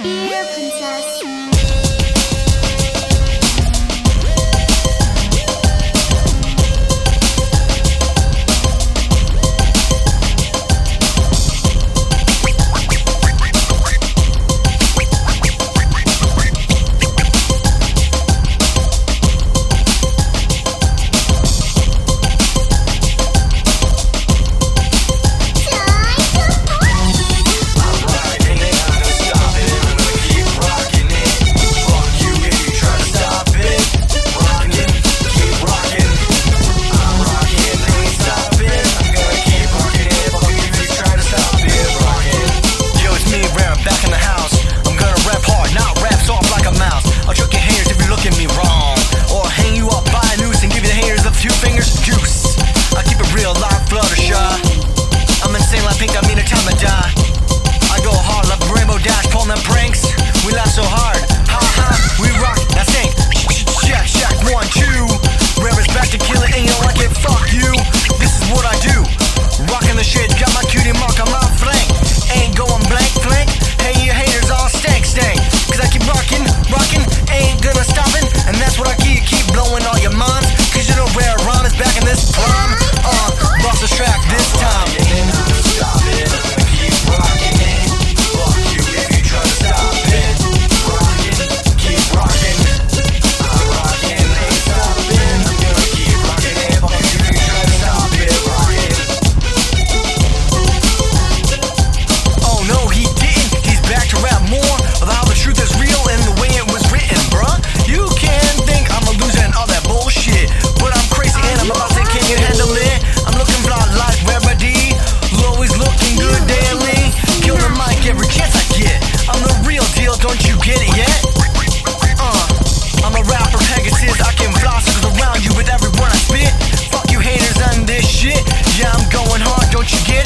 Dear princess. Don't you get it yet? I'm a rapper Pegasus, I can fly circles around you with every word I spit. Fuck you haters on this shit, yeah I'm going hard, don't you get it?